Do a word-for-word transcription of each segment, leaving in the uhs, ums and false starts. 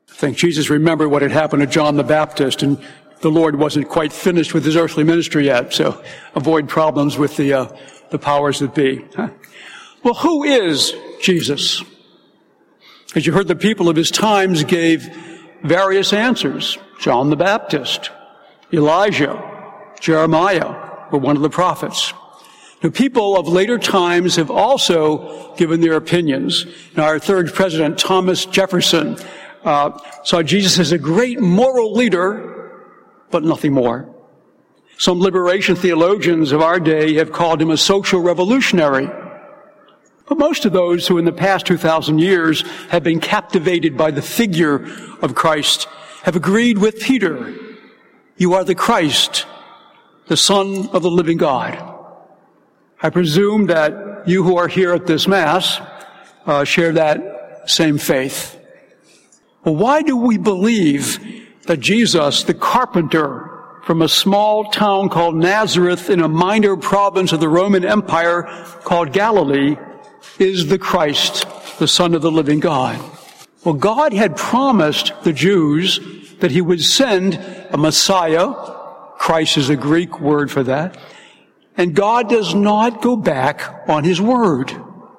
I think Jesus remembered what had happened to John the Baptist, and the Lord wasn't quite finished with his earthly ministry yet, so avoid problems with the uh, the powers that be. Huh? Well, who is Jesus? As you heard, the people of his times gave various answers. John the Baptist, Elijah, Jeremiah were one of the prophets. The people of later times have also given their opinions. Now, our third president, Thomas Jefferson, uh, saw Jesus as a great moral leader, but nothing more. Some liberation theologians of our day have called him a social revolutionary. But most of those who in the past two thousand years have been captivated by the figure of Christ have agreed with Peter. You are the Christ, the Son of the living God. I presume that you who are here at this Mass uh, share that same faith. Well, why do we believe that Jesus, the carpenter from a small town called Nazareth in a minor province of the Roman Empire called Galilee, is the Christ, the Son of the living God? Well, God had promised the Jews that he would send a Messiah. Christ is a Greek word for that. And God does not go back on his word.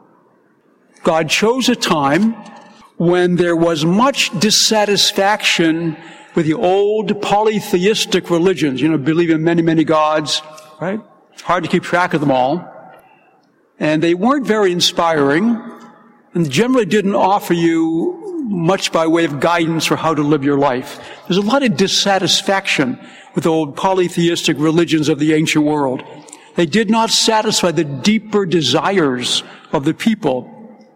God chose a time when there was much dissatisfaction with the old polytheistic religions, you know, believe in many, many gods, right? It's hard to keep track of them all. And they weren't very inspiring and generally didn't offer you much by way of guidance for how to live your life. There's a lot of dissatisfaction with the old polytheistic religions of the ancient world. They did not satisfy the deeper desires of the people.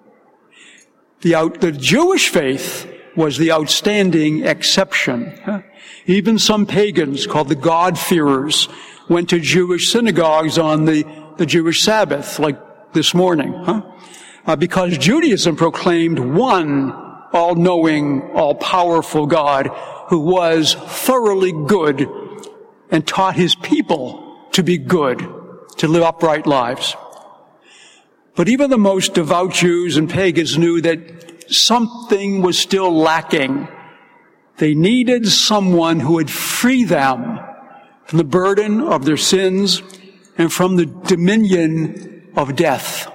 The, out, the Jewish faith was the outstanding exception. Huh? Even some pagans, called the God-fearers, went to Jewish synagogues on the, the Jewish Sabbath, like this morning, huh? uh, because Judaism proclaimed one all-knowing, all-powerful God who was thoroughly good and taught his people to be good, to live upright lives. But even the most devout Jews and pagans knew that something was still lacking. They needed someone who would free them from the burden of their sins and from the dominion of death.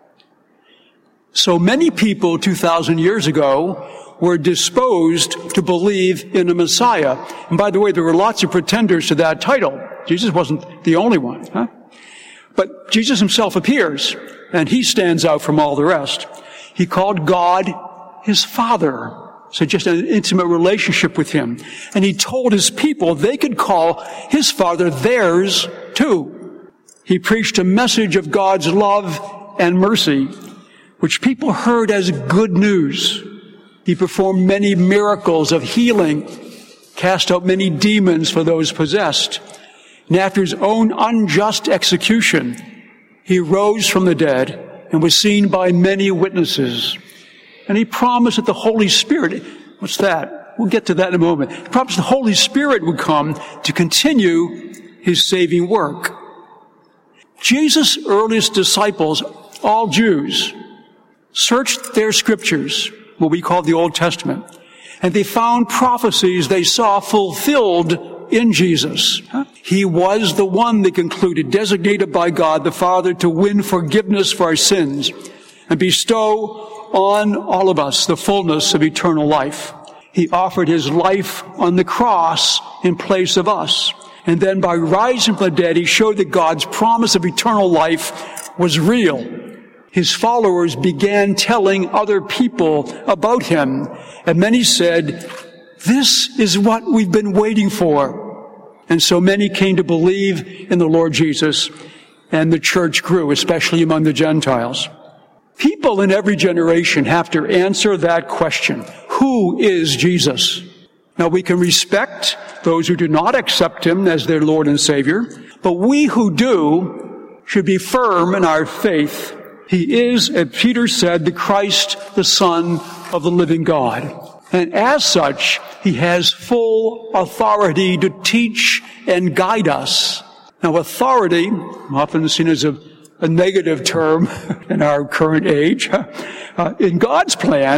So many people two thousand years ago were disposed to believe in a Messiah. And by the way, there were lots of pretenders to that title. Jesus wasn't the only one, huh? But Jesus himself appears, and he stands out from all the rest. He called God his Father, so just an intimate relationship with him. And he told his people they could call his Father theirs too. He preached a message of God's love and mercy, which people heard as good news. He performed many miracles of healing, cast out many demons for those possessed. And after his own unjust execution, he rose from the dead and was seen by many witnesses. And he promised that the Holy Spirit, what's that? We'll get to that in a moment. He promised the Holy Spirit would come to continue his saving work. Jesus' earliest disciples, all Jews, searched their scriptures, what we call the Old Testament, and they found prophecies they saw fulfilled in Jesus. He was the one, they concluded, designated by God the Father to win forgiveness for our sins and bestow on all of us the fullness of eternal life. He offered his life on the cross in place of us. And then by rising from the dead, he showed that God's promise of eternal life was real. His followers began telling other people about him, and many said, "This is what we've been waiting for." And so many came to believe in the Lord Jesus, and the church grew, especially among the Gentiles. People in every generation have to answer that question. Who is Jesus? Now, we can respect those who do not accept him as their Lord and Savior, but we who do should be firm in our faith. He is, as Peter said, the Christ, the Son of the living God. And as such, he has full authority to teach and guide us. Now, authority, often seen as a, a negative term in our current age, uh, in God's plan,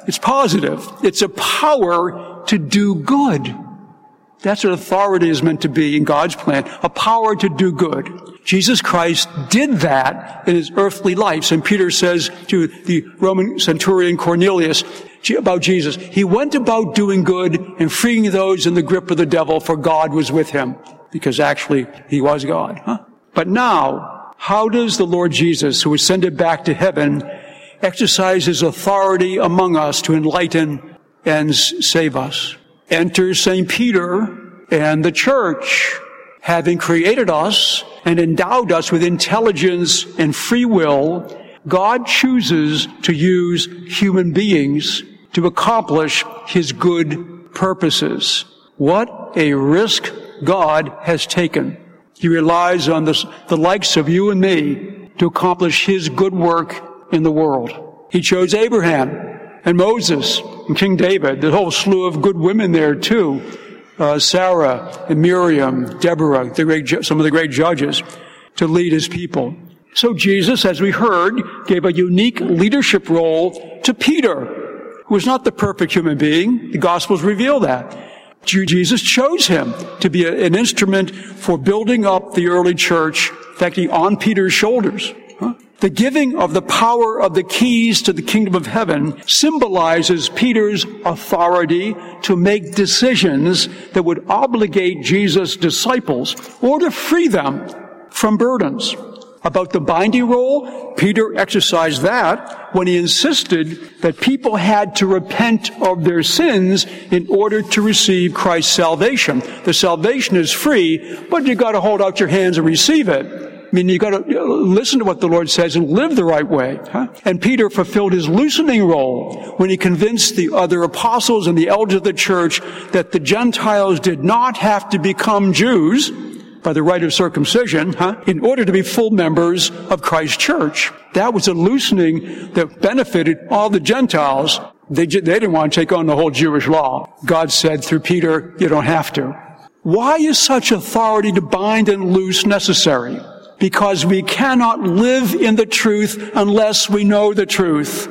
It's positive. It's a power to do good. That's what authority is meant to be in God's plan, a power to do good. Jesus Christ did that in his earthly life. Saint Peter says to the Roman centurion Cornelius about Jesus, he went about doing good and freeing those in the grip of the devil, for God was with him, because actually he was God. Huh? But now, how does the Lord Jesus, who ascended back to heaven, exercise his authority among us to enlighten and save us? Enter Saint Peter and the church, having created us and endowed us with intelligence and free will. God chooses to use human beings to accomplish his good purposes. What a risk God has taken. He relies on the, the likes of you and me to accomplish his good work in the world. He chose Abraham and Moses and King David, the whole slew of good women there too, uh, Sarah and Miriam, Deborah, the great, some of the great judges, to lead his people. So Jesus, as we heard, gave a unique leadership role to Peter, who was not the perfect human being. The Gospels reveal that. Jesus chose him to be a, an instrument for building up the early church, in fact, on Peter's shoulders. Huh? The giving of the power of the keys to the kingdom of heaven symbolizes Peter's authority to make decisions that would obligate Jesus' disciples or to free them from burdens. About the binding role, Peter exercised that when he insisted that people had to repent of their sins in order to receive Christ's salvation. The salvation is free, but you got to hold out your hands and receive it. I mean, you got to listen to what the Lord says and live the right way. Huh? And Peter fulfilled his loosening role when he convinced the other apostles and the elders of the church that the Gentiles did not have to become Jews by the rite of circumcision, huh, in order to be full members of Christ's church. That was a loosening that benefited all the Gentiles. They, they didn't want to take on the whole Jewish law. God said through Peter, you don't have to. Why is such authority to bind and loose necessary? Because we cannot live in the truth unless we know the truth.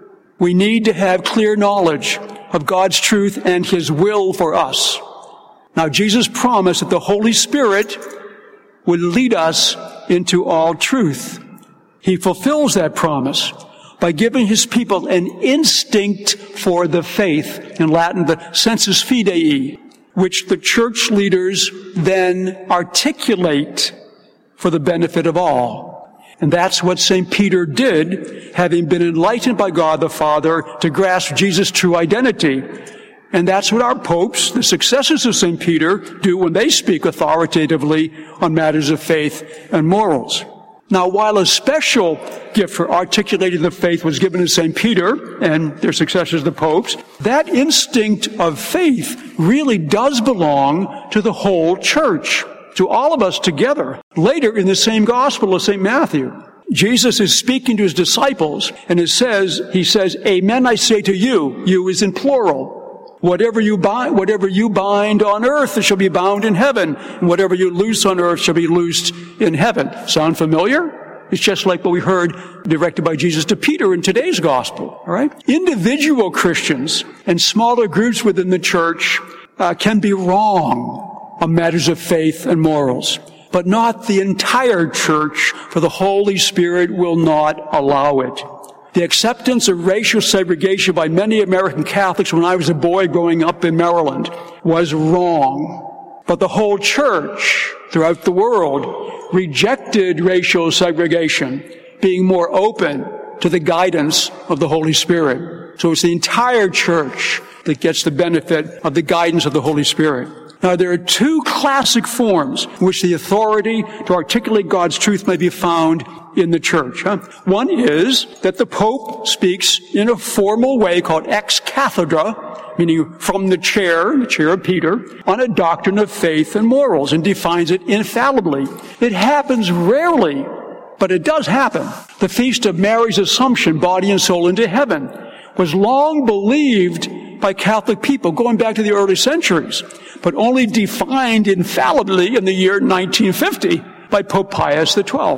We need to have clear knowledge of God's truth and his will for us. Now, Jesus promised that the Holy Spirit would lead us into all truth. He fulfills that promise by giving his people an instinct for the faith, in Latin, the sensus fidei, which the church leaders then articulate for the benefit of all. And that's what Saint Peter did, having been enlightened by God the Father to grasp Jesus' true identity. And that's what our popes, the successors of Saint Peter, do when they speak authoritatively on matters of faith and morals. Now, while a special gift for articulating the faith was given to Saint Peter and their successors, the popes, that instinct of faith really does belong to the whole church, to all of us together. Later in the same Gospel of Saint Matthew, Jesus is speaking to his disciples, and it says, he says, "Amen, I say to you," you is in plural. Whatever you bind, whatever you bind on earth, it shall be bound in heaven. And whatever you loose on earth shall be loosed in heaven. Sound familiar? It's just like what we heard directed by Jesus to Peter in today's gospel. All right? Individual Christians and smaller groups within the church uh, can be wrong on matters of faith and morals, but not the entire church, for the Holy Spirit will not allow it. The acceptance of racial segregation by many American Catholics when I was a boy growing up in Maryland was wrong. But the whole church throughout the world rejected racial segregation, being more open to the guidance of the Holy Spirit. So it's the entire church that gets the benefit of the guidance of the Holy Spirit. Now, there are two classic forms in which the authority to articulate God's truth may be found in the church. Huh? One is that the Pope speaks in a formal way called ex cathedra, meaning from the chair, the chair of Peter, on a doctrine of faith and morals, and defines it infallibly. It happens rarely, but it does happen. The Feast of Mary's Assumption, body and soul into heaven, was long believed by Catholic people going back to the early centuries, but only defined infallibly in the year nineteen fifty by Pope Pius the twelfth.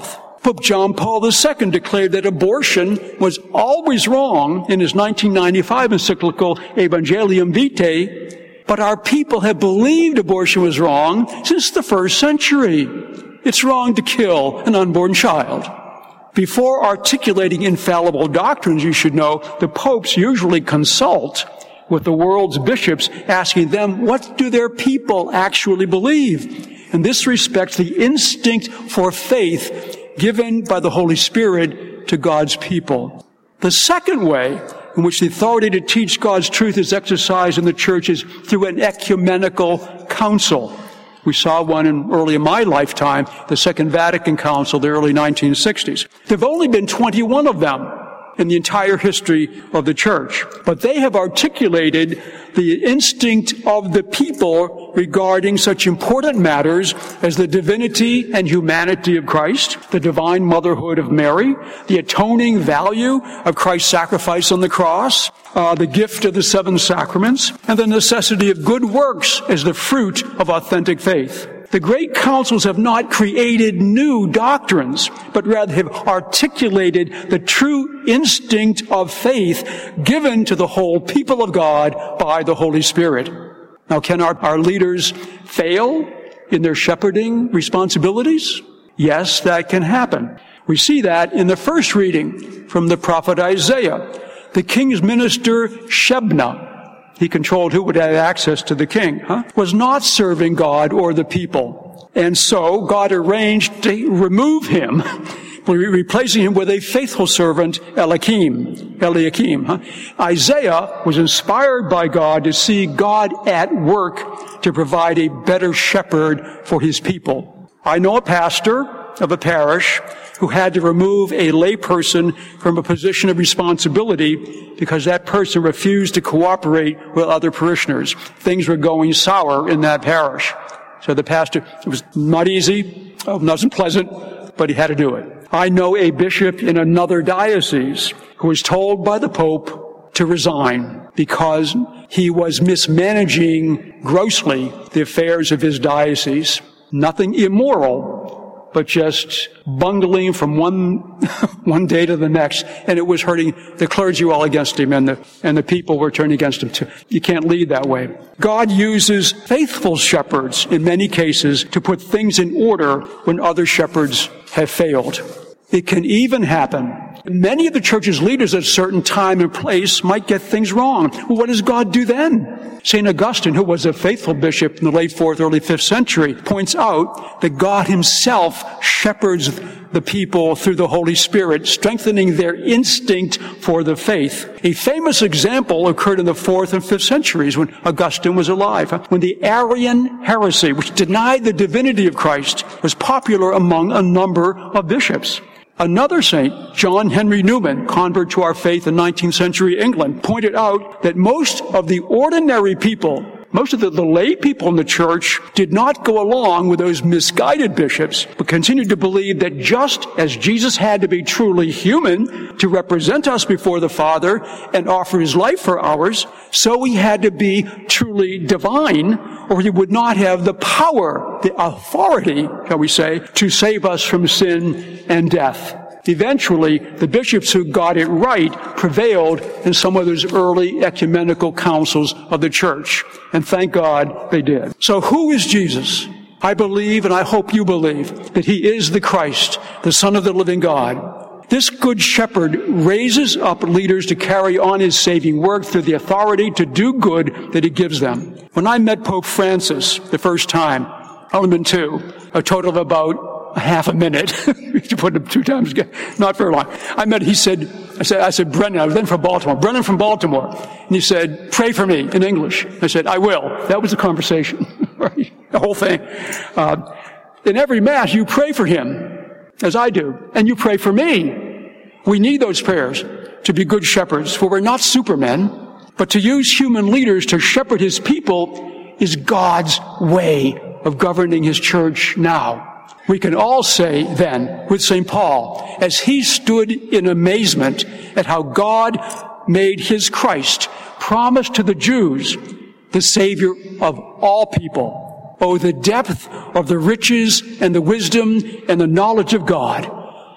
Pope John Paul the Second declared that abortion was always wrong in his nineteen ninety-five encyclical Evangelium Vitae, but our people have believed abortion was wrong since the first century. It's wrong to kill an unborn child. Before articulating infallible doctrines, you should know, the popes usually consult with the world's bishops, asking them, what do their people actually believe? In this respect, the instinct for faith given by the Holy Spirit to God's people. The second way in which the authority to teach God's truth is exercised in the church is through an ecumenical council. We saw one in early in my lifetime, the Second Vatican Council, the early nineteen sixties. There have only been twenty-one of them in the entire history of the church. But they have articulated the instinct of the people regarding such important matters as the divinity and humanity of Christ, the divine motherhood of Mary, the atoning value of Christ's sacrifice on the cross, uh, the gift of the seven sacraments, and the necessity of good works as the fruit of authentic faith. The great councils have not created new doctrines, but rather have articulated the true instinct of faith given to the whole people of God by the Holy Spirit. Now, can our, our leaders fail in their shepherding responsibilities? Yes, that can happen. We see that in the first reading from the prophet Isaiah. The king's minister, Shebna, he controlled who would have access to the king, huh? was not serving God or the people. And so God arranged to remove him, replacing him with a faithful servant, Eliakim. Eliakim. Huh? Isaiah was inspired by God to see God at work to provide a better shepherd for his people. I know a pastor of a parish who had to remove a layperson from a position of responsibility because that person refused to cooperate with other parishioners. Things were going sour in that parish. So the pastor, it was not easy, it wasn't pleasant, but he had to do it. I know a bishop in another diocese who was told by the Pope to resign because he was mismanaging grossly the affairs of his diocese. Nothing immoral, but just bungling from one one day to the next, and it was hurting the clergy all against him, and the and the people were turning against him too. You can't lead that way. God uses faithful shepherds in many cases to put things in order when other shepherds have failed. It can even happen. Many of the church's leaders at a certain time and place might get things wrong. Well, what does God do then? Saint Augustine, who was a faithful bishop in the late fourth, early fifth century, points out that God himself shepherds the people through the Holy Spirit, strengthening their instinct for the faith. A famous example occurred in the fourth and fifth centuries when Augustine was alive, when the Arian heresy, which denied the divinity of Christ, was popular among a number of bishops. Another saint, John Henry Newman, convert to our faith in nineteenth century England, pointed out that most of the ordinary people, most of the, the lay people in the church did not go along with those misguided bishops, but continued to believe that just as Jesus had to be truly human to represent us before the Father and offer his life for ours, so he had to be truly divine, or he would not have the power, the authority, shall we say, to save us from sin and death. Eventually, the bishops who got it right prevailed in some of those early ecumenical councils of the church. And thank God they did. So who is Jesus? I believe, and I hope you believe, that he is the Christ, the Son of the living God. This good shepherd raises up leaders to carry on his saving work through the authority to do good that he gives them. When I met Pope Francis the first time, I only been two, a total of about a half a minute. You put him two times again, not very long. I met, he said, I said, I said, Brennan, I was then from Baltimore, Brennan from Baltimore. And he said, pray for me in English. I said, I will. That was the conversation, right? The whole thing. Uh, in every Mass, you pray for him, as I do, and you pray for me. We need those prayers to be good shepherds, for we're not supermen, but to use human leaders to shepherd his people is God's way of governing his church now. We can all say then, with Saint Paul, as he stood in amazement at how God made his Christ promise to the Jews, the Savior of all people. Oh, the depth of the riches and the wisdom and the knowledge of God.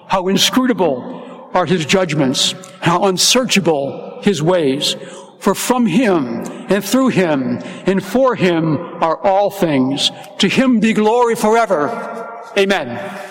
how inscrutable are his judgments, how unsearchable his ways. For from him and through him and for him are all things. To him be glory forever. Amen.